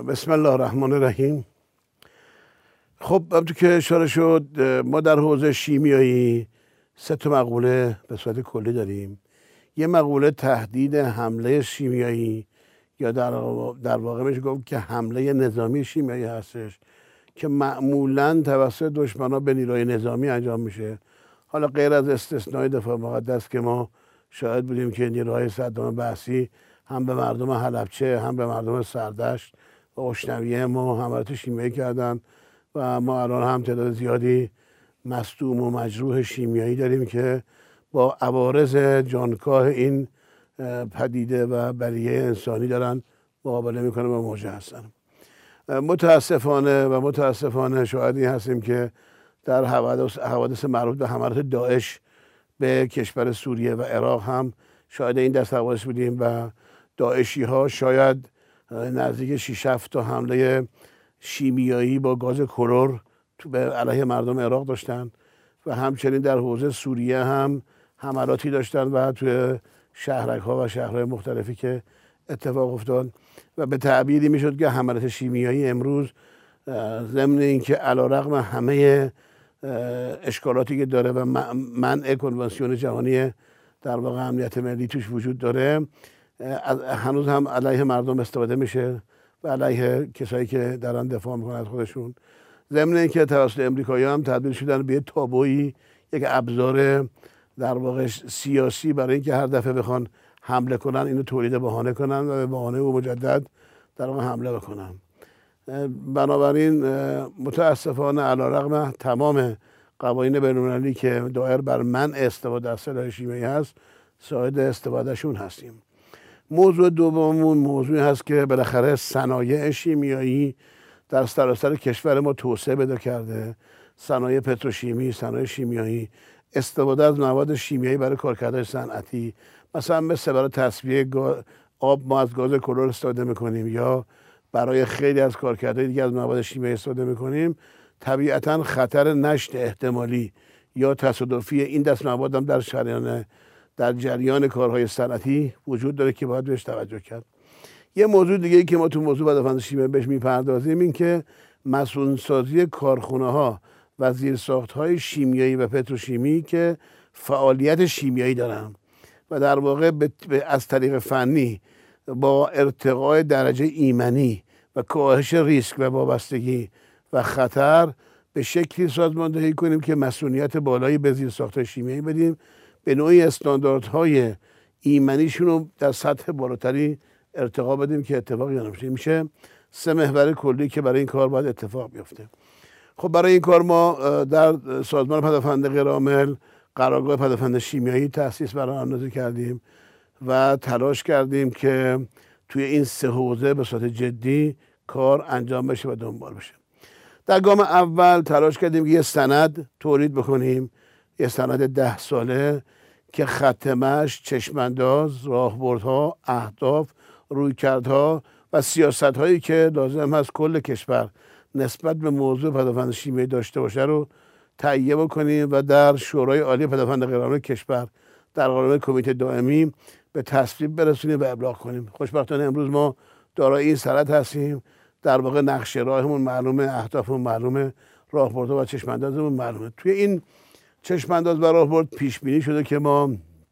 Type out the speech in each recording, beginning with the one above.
بسم الله الرحمن الرحیم. خب همونطور که اشاره شد ما در حوزه شیمیایی 3 مقوله به صورت کلی داریم. یه مقوله تهدید حمله شیمیایی یا در واقع میشه گفت که حمله نظامی شیمیایی هستش که معمولاً توسط دشمنان به نیروی نظامی انجام میشه. حالا غیر از استثنای دفاع مقدس که ما شاهد بودیم که نیروهای صدام بحثی هم به مردم حلبچه هم به مردم سردشت و اشنویه ما حملات شیمیایی کردن و ما الان هم تعداد زیادی مصدوم و مجروح شیمیایی داریم که با عوارض جانکاه این پدیده و بلیه انسانی دارن مقابله میکنن و مواجه هستن. متاسفانه شاهدی هستیم که در حوادث مربوط به حملات داعش به کشور سوریه و عراق هم شاهد این دست حوادث بودیم و داعشی ها شاید نزدیک 6-7 تا حمله شیمیایی با گاز کلور به علیه مردم عراق داشتن و همچنین در حوزه سوریه هم حملاتی داشتن و توی شهرک ها و شهرهای مختلفی که اتفاق افتاد و به تعبیری میشد که حملات شیمیایی امروز ضمن اینکه علیرغم همه اشکالاتی که داره و منع کنوانسیون جهانی در واقع امنیت ملی توش وجود داره، هنوز هم علیه مردم استفاده میشه و علیه کسایی که دارن دفاع میکنن از خودشون. ضمن اینکه توسط امریکایی‌ها هم تبدیل شدن به تابویی، یک ابزار در واقع سیاسی برای اینکه هر دفعه بخوان حمله کنن اینو تولید بهانه کنن و به بهانه و مجدد در واقع حمله بکنن. بنابراین متاسفانه علیرغم تمام قوانین بین‌المللی که دایر بر منع استفاده از سلاح شیمیایی هست، شاهد استفادهشون هستیم. موضوع دوممون موضوعی هست که بالاخره صنایع شیمیایی در سراسر کشور ما توسعه پیدا کرده. صنایع پتروشیمی، صنایع شیمیایی، استفاده از مواد شیمیایی برای کارکردهای صنعتی، مثلا مثل برای تصفیه آب ما از گاز کلور استفاده میکنیم یا برای خیلی از کارکردهای دیگه از مواد شیمیایی استفاده میکنیم. طبیعتا خطر نشت احتمالی یا تصادفی این دست مواد هم در جریان کارهای صنعتی وجود داره که باید بهش توجه کرد. یه موضوع دیگه ای که ما تو موضوع پدافند شیمیایی بهش میپردازیم این که مسئول‌سازی کارخونه ها و زیرساخت های شیمیایی و پتروشیمی که فعالیت شیمیایی دارن و در واقع از طریق فنی با ارتقای درجه ایمنی و کاهش ریسک و وابستگی و خطر به شکلی سازماندهی کنیم که مسئولیت بالایی به زیرساخت‌های شیمیایی بدیم، به نوعی استانداردهای ایمنیشون رو در سطح بالاتری ارتقا بدیم که اتفاقی نمیشه. میشه 3 محور کلی که برای این کار باید اتفاق بیفته. خب برای این کار ما در سازمان پدافند غیرعامل قرارگاه پدافند شیمیایی تأسیس برای اندازی کردیم و تلاش کردیم که توی این 3 حوزه به صورت جدی کار انجام بشه و دنبال بشه. در گام اول تلاش کردیم که یه سند تولید بکنیم، یه سند 10 ساله که ختمش چشمانداز، راهبردها، اهداف، رویکردها و سیاست‌هایی که لازم هست کل کشور نسبت به موضوع پدافند شیمیایی داشته باشه رو تهیه بکنیم و در شورای عالی پدافند غیرعامل کشور در قالب کمیته دائمی به تصویب برسونیم و ابلاغ کنیم. خوشبختانه امروز ما دارای این سند هستیم. در واقع نقشه راهمون معلومه، اهدافمون معلومه، راهبردها و چشماندازمون معلومه. توی این چشمانداز و راهبرد پیش بینی شده که ما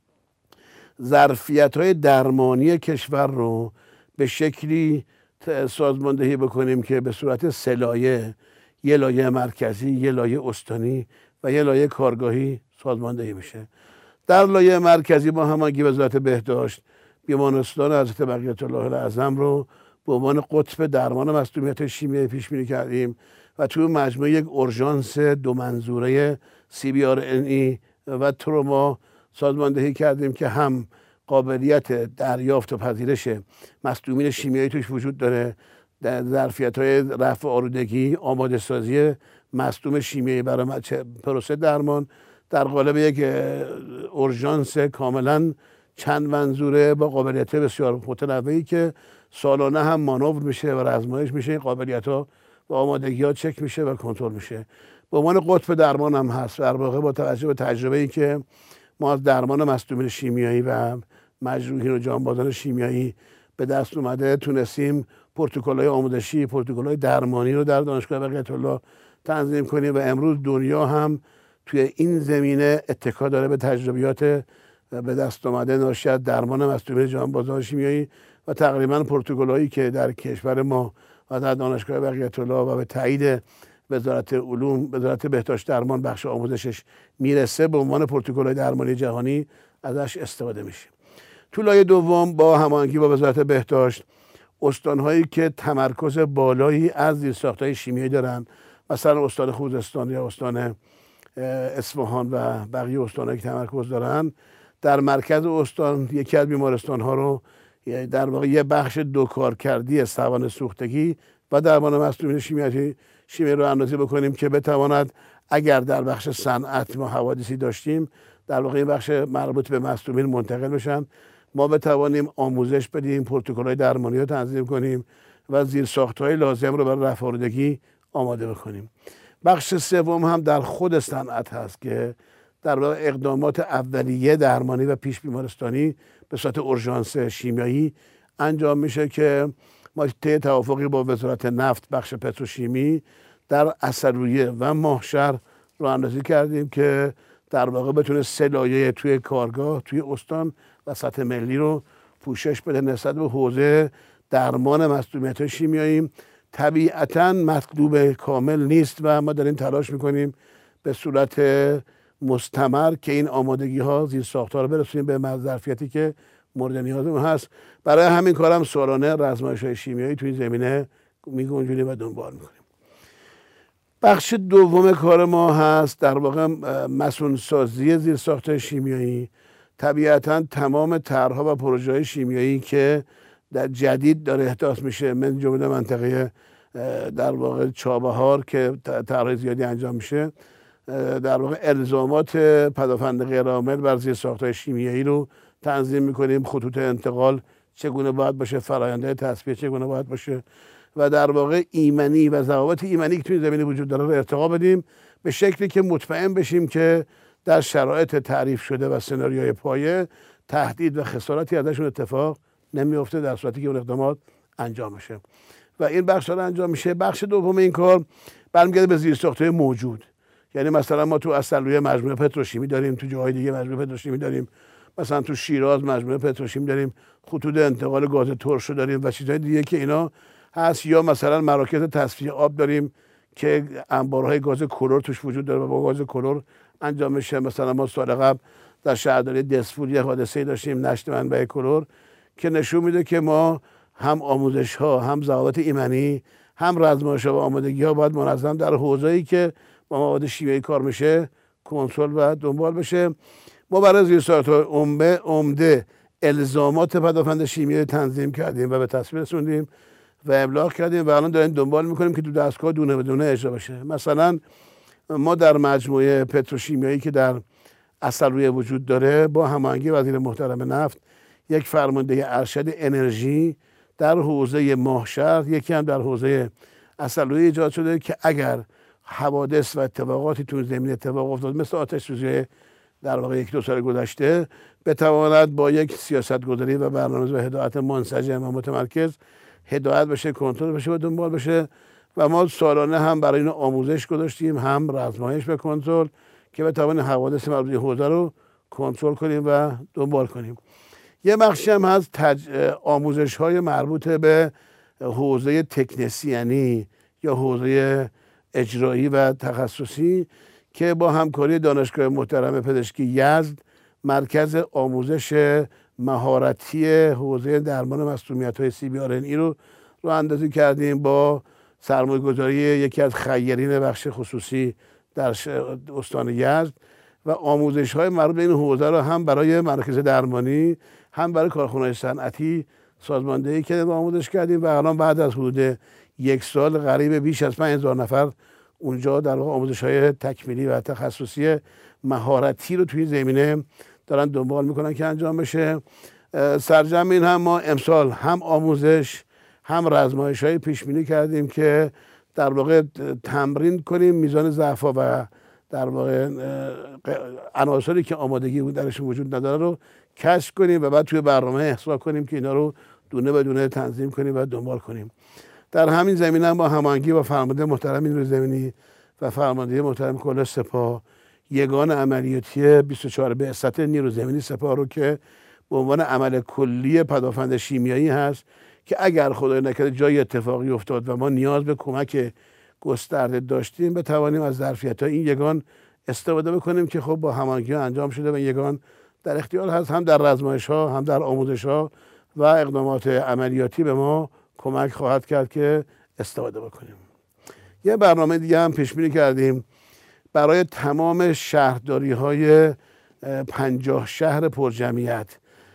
ظرفیت‌های درمانی کشور رو به شکلی سازماندهی بکنیم که به صورت 3 لایه، یه لایه مرکزی، یه لایه استانی و یه لایه کارگاهی سازماندهی بشه. در لایه مرکزی ما همانگی وزارت بهداشت بیمارستان حضرت بقیت الله الاعظم رو به عنوان قطب درمان مصدومیت شیمیایی پیش بینی کردیم و توی مجموعه یک اورژانس 2 منظوره CBRNE و تروما سازماندهی کردیم که هم قابلیت دریافت و پذیرش مصدومین شیمیایی توش وجود داره، در ظرفیت‌های رفع آلودگی، آماده سازی مصدوم شیمیایی برای پروسه درمان در قالب یک اورژانس کاملا چند منظوره با قابلیت بسیار متنوعی که سالانه هم مانور میشه و آزمایش میشه. این قابلیت‌ها و آمادگی‌ها چک میشه و کنترل میشه. به عنوان قطب درمان هم هست. در واقع با توجه به تجربه‌ای که ما از درمان مصدومین شیمیایی و مجروحین و جانبازان شیمیایی به دست اومده تونستیم پروتکل‌های آموزشی، پروتکل‌های درمانی رو در دانشگاه بقیت الله تنظیم کنیم و امروز دنیا هم توی این زمینه اتکا داره به تجربیات به دست آمده ناشی از درمان مصدومیت جانبازان شیمیایی و تقریبا پروتکل‌هایی که در کشور ما و در دانشگاه بقیت الله و به تایید وزارت علوم، وزارت بهداشت درمان بخش آموزشش میرسه، به عنوان پروتکل‌های درمانی جهانی ازش استفاده میشه. تو لایه دوم با هماهنگی با وزارت بهداشت، استان‌هایی که تمرکز بالایی از زیرساخت‌های شیمیایی دارن، مثلا استان خوزستان یا استان اصفهان و بقیه استان‌هایی که تمرکز دارن، در مرکز استان یکی از بیمارستان‌ها رو در واقع یه بخش دو کارکردی سوان سوختگی و درمان مصدومیت شیمیایی رو اندازی بکنیم که بتواند اگر در بخش صنعت ما حوادثی داشتیم، در واقع این بخش مربوط به مصدومین منتقل بشن، ما بتوانیم آموزش بدیم، پروتکل‌های درمانی رو تنظیم کنیم و زیرساخت‌های لازم رو برای رفع آلودگی آماده بکنیم. بخش سوم هم در خود صنعت هست که در واقع اقدامات اولیه درمانی و پیش بیمارستانی به صورت اورژانس شیمیایی انجام میشه که ما طی توافقی با وزارت نفت بخش پتروشیمی در عسلویه و ماهشهر راه اندازی کردیم که در واقع بتونه سه لایه توی کارگاه، توی استان و سطح ملی رو پوشش بده نسبت به حوزه درمان مصدومیت شیمیایی. طبیعتاً مطلوب کامل نیست و ما داریم تلاش میکنیم به صورت مستمر که این آمادگی ها زیرساخت‌ها رو برسونیم به ظرفیتی که مورد نیاز ما هست. برای همین کارم سالانه آزمایش‌های شیمیایی توی این زمینه میگنجونیم و دنبال میکنیم. بخش دوم کار ما هست در واقع مسئول‌سازی زیرساخت‌های شیمیایی. طبیعتاً تمام طرح‌ها و پروژه‌های شیمیایی که در جدید داره احداث میشه، من جمله منطقه در واقع چابهار که طرح زیادی انجام میشه، در واقع الزامات پدافند غیرعامل بر زیرساخت‌های شیمیایی رو تنظیم میکنیم، خطوط انتقال چگونه باید باشه، فراینده تصفیه چگونه باید باشه و در واقع ایمنی و ضوابط ایمنی که توی زمینه وجود داره رو ارتقا بدیم به شکلی که مطمئن بشیم که در شرایط تعریف شده و سناریوی پایه تهدید و خسارتی ازشون اتفاق نمیفته در صورتی که اون اقدامات انجام میشه و این بخش رو انجام میشه. بخش دوم این کار برمیگرده به زیرساخت‌های موجود، یعنی مثلا ما تو عسلویه مجموعه پتروشیمی داریم، تو جاهای دیگه مجموعه پتروشیمی داریم، مثلا تو شیراز مجموعه پتروشیمی داریم، خطوط انتقال گاز ترش داریم و چیزهای دیگه که اینا هست، یا مثلا مراکز تصفیه آب داریم که انبارهای گاز کلور توش وجود داره و با گاز کلور انجام میشه. مثلا ما سال قبل در شهرداری دسفول یه حادثه داشتیم، نشت منبع کلور، که نشون میده که ما هم آموزش ها، هم ضوابط ایمنی، هم آزمایش ها و آمادگی ها باید منظم در حوزه‌ای که با مواد شیمیایی کار میشه کنترل و دنبال بشه. ما برای زیرساخت‌های عمده الزامات پدافند شیمیایی تنظیم کردیم و به تصویب رسوندیم و ابلاغ کردیم و الان داریم دنبال میکنیم که تو دستگاه دونه به دونه اجرا بشه. مثلا ما در مجموعه پتروشیمیایی که در عسلویه وجود داره با هماهنگی وزیر محترم نفت یک فرمانده ارشد انرژی در حوزه ماهشهر، یکی هم در حوزه عسلویه ایجاد شده که اگر حوادث و اتفاقاتی تو زمین اتفاق افتاد مثل آتش سوزی در واقع یک دو سال گذشته، بتواند با یک سیاست گذاری و برنامه و هدایت منسجم و متمرکز هدایت بشه، کنترل بشه و دنبال بشه. و ما سالانه هم برای این آموزش گذاشتیم، هم آزمایش به کنترل که بتوانیم حوادث مربوط به حوزه رو کنترل کنیم و دنبال کنیم. یه بخشی هم هست آموزش های مربوط به حوزه تکنسیانی یا حوزه اجرایی و تخصصی که با همکاری دانشگاه محترم پزشکی یزد مرکز آموزش مهارتی حوزه درمان مصدومیت‌های CBRNE رو اندازی کردیم با سرمایه‌گذاری یکی از خیرین بخش خصوصی در استان یزد و آموزش‌های مربوط به این حوزه رو هم برای مراکز درمانی هم برای کارخانه‌های صنعتی سازماندهی کردیم و آموزش کردیم و الان بعد از حدود یک سال قریب بیش از 5000 نفر اونجا در واقع آموزش‌های تکمیلی و تخصصی مهارتی رو توی زمینه دارن دنبال میکنن که انجام بشه. سرجم این هم ما امسال هم آموزش هم آزمایش‌های پیش بینی کردیم که در واقع تمرین کنیم میزان ضعف‌ها و در واقع عناصری که آمادگی درش وجود نداره رو کشف کنیم و بعد توی برنامه احصا کنیم که اینا رو دونه به دونه تنظیم کنیم و دنبال کنیم. در همین زمینه با هماهنگی با فرمانده محترم نیروی زمینی و فرمانده محترم کل سپاه یگان عملیاتی 24 بعثت نیروی زمینی سپاه رو که به عنوان عمل کلی پدافند شیمیایی هست که اگر خدای نکرده جای اتفاقی افتاد و ما نیاز به کمک گسترده داشتیم بتوانیم از ظرفیت‌های این یگان استفاده بکنیم که خب با هماهنگی انجام شده و یگان در اختیار هست، هم در رزمایش‌ها هم در آموزش‌ها و اقدامات عملیاتی به ما کمک خواهد کرد که استفاده بکنیم. یه برنامه دیگه هم پیش بینی کردیم برای تمام شهرداری‌های 50 شهر پرجمعیت.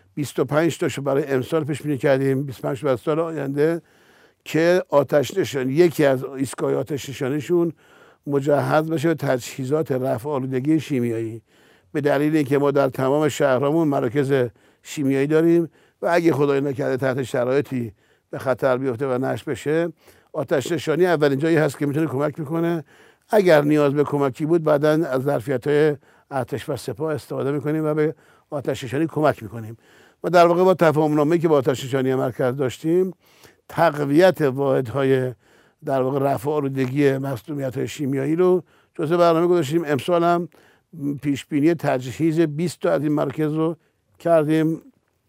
25 تاشو برای امسال پیش بینی کردیم، 25 برای سال آینده که آتش نشانی یکی از ایستگاه آتش نشانیشون مجهز بشه به تجهیزات رفع آلودگی شیمیایی، به دلیل اینکه ما در تمام شهرامون مراکز شیمیایی داریم و اگه خدای نکرده تحت شرایطی به خطر بیفته و نشت بشه، آتش نشانی اولین جایی هست که میتونه کمک میکنه. اگر نیاز به کمکی بود بعداً از ظرفیت‌های ارتش و سپاه استفاده میکنیم و به آتش نشانی کمک میکنیم. و در واقع با تفاهم‌نامه‌ای که با آتش نشانی مرکز داشتیم تقویت واحدهای در واقع رفع آلودگی مسمومیت‌های شیمیایی رو جزء برنامه گذاشتیم. امسال هم پیش بینی تجهیز 20 تا از این مراکز رو کردیم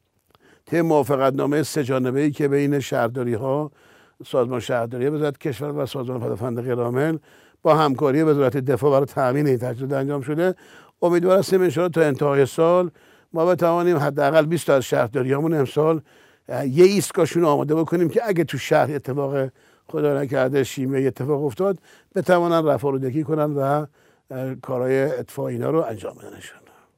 طی موافقتنامه 3 جانبه‌ای که بین شهرداری‌ها، سازمان شهرداری وزارت کشور و سازمان پدافند غیرعامل با همکاری وزارت دفاع برای تامین این تجهیزات انجام شده. امیدوار هستیم ان شاءالله تا انتهای سال ما بتوانیم حداقل 20 تا از شهرداریامون امسال یه ایستگاهشون آماده بکنیم که اگه تو شهر اتفاق خدا نکرده شیمیایی اتفاق افتاد بتوانن رفع آلودگی کنن و کارهای اطفاء اینا رو انجام بدنشون.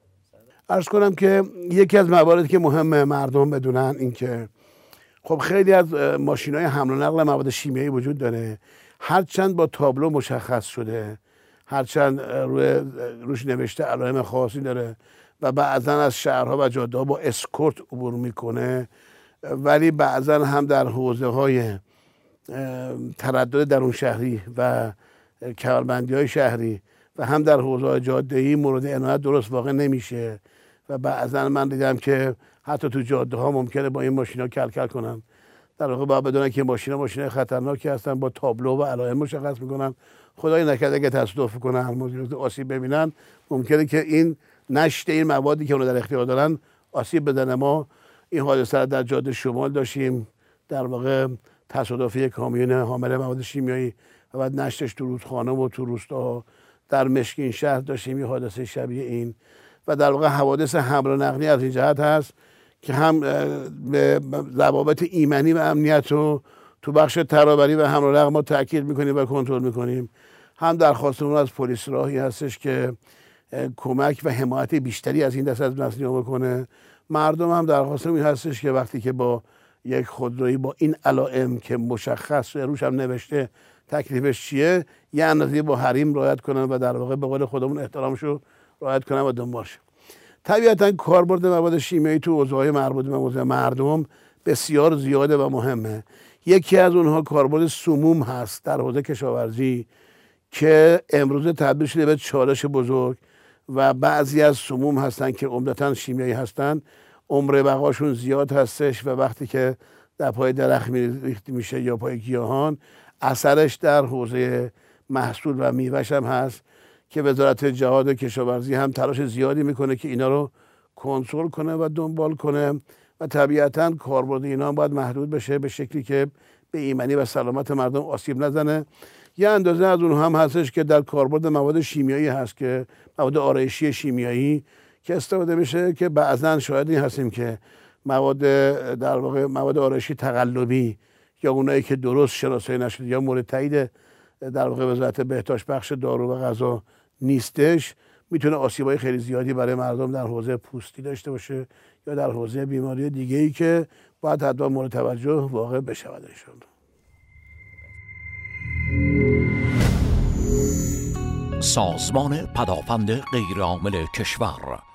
عرض کنم که یکی از مواردی که مهمه مردم بدونن این که خب خیلی از ماشین‌های حمل و نقل مواد شیمیایی وجود داره، هرچند با تابلو مشخص شده، هرچند روش نوشته علائم خاصی داره و بعضا از شهرها و جاده‌ها با اسکورت عبور میکنه، ولی بعضا هم در حوزه‌های تردد درون شهری و کمربندی‌های شهری و هم در حوزه‌های جاده‌ای مورد عنایت درست واقع نمیشه و بعضا من دیدم که حتی تو جاده‌ها ممکنه با این ماشینا کلکل کنن. در واقع باید بدونن که ماشینا خطرناکی هستن، با تابلو و علائم مشخص میکنن. خدای نکرده اگه تصادف کنن آسیب ببینن ممکنه که این نشت این موادی که اونا در اختیار دارن آسیب بزنه. ما این حادثه رو در جاده شمال داشتیم، در واقع تصادف یک کامیون حامل مواد شیمیایی و بعد نشتش تو رودخانه و تو روستا. در مشکین شهر داشتیم یه حادثه شبیه این و در واقع حوادث حمل و نقلی از این جهت هست که هم به ضوابط ایمنی و امنیت رو تو بخش ترابری و حمل و نقل ما تاکید میکنیم و کنترل میکنیم، هم درخواستمون از پلیس راهی هستش که کمک و حمایت بیشتری از این دست از مسئولین بکنه. مردم هم درخواستمون هستش که وقتی که با یک خودرویی با این علائم که مشخص روش هم نوشته تکلیفش چیه یه اندازه با حریم رعایت کنن و در واقع به قول خودمون احترامشو رعایت کنن و دنبالش. طبیعتا کاربرد مواد شیمیایی تو حوزه‌های مربوط به موضوع مردم بسیار زیاده و مهمه. یکی از اونها کاربرد سموم هست در حوزه کشاورزی که امروز تبدیل شده به چالش بزرگ و بعضی از سموم هستن که عمدتاً شیمیایی هستن، عمر بقاشون زیاد هستش و وقتی که در پای درخت ریخته میشه یا پای گیاهان اثرش در حوزه محصول و میوه‌ش هم هست که وزارت جهاد و کشاورزی هم تلاش زیادی میکنه که اینا رو کنترل کنه و دنبال کنه و طبیعتاً کاربرد اینا هم باید محدود بشه به شکلی که به ایمنی و سلامت مردم آسیب نزنه. یه اندازه از اون هم هستش که در کاربرد مواد شیمیایی هست که مواد آرایشی شیمیایی که استفاده میشه که بعضاً شاید این هستیم که مواد در واقع مواد آرایشی تقلبی یا اونایی که درست شناسایی نشده یا مورد تایید در واقع وزارت بهداشت بخش دارو و غذا نیستش میتونه آسیبای خیلی زیادی برای مردم در حوزه پوستی داشته باشه یا در حوزه بیماری دیگه‌ای که باید حتما مورد توجه واقع بشود. سازمان پدافند غیرعامل کشور